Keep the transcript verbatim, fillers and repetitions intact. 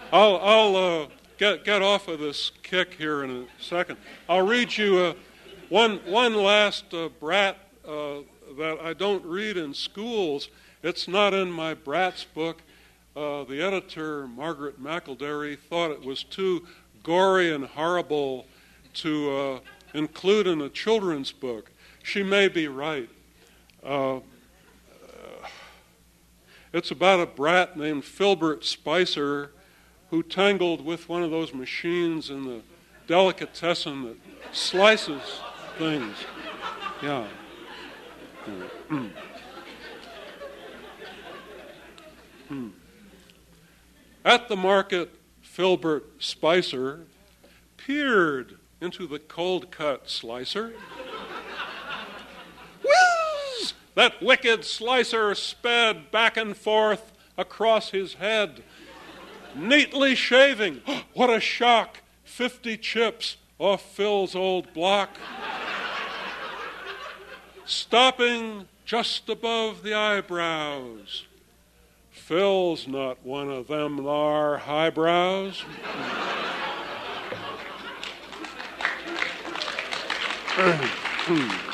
I'll, I'll uh, get get off of this kick here in a second. I'll read you uh, one one last uh, brat uh, that I don't read in schools. It's not in my Bratz book. Uh, the editor, Margaret McElderry, thought it was too gory and horrible to uh, include in a children's book. She may be right. Uh, it's about a brat named Filbert Spicer who tangled with one of those machines in the delicatessen that slices things. Yeah. Mm. Mm. At the market, Filbert Spicer peered into the cold-cut slicer. Whiz! That wicked slicer sped back and forth across his head, neatly shaving. What a shock! Fifty chips off Phil's old block. Stopping just above the eyebrows. Phil's not one of them thar highbrows. Hmm.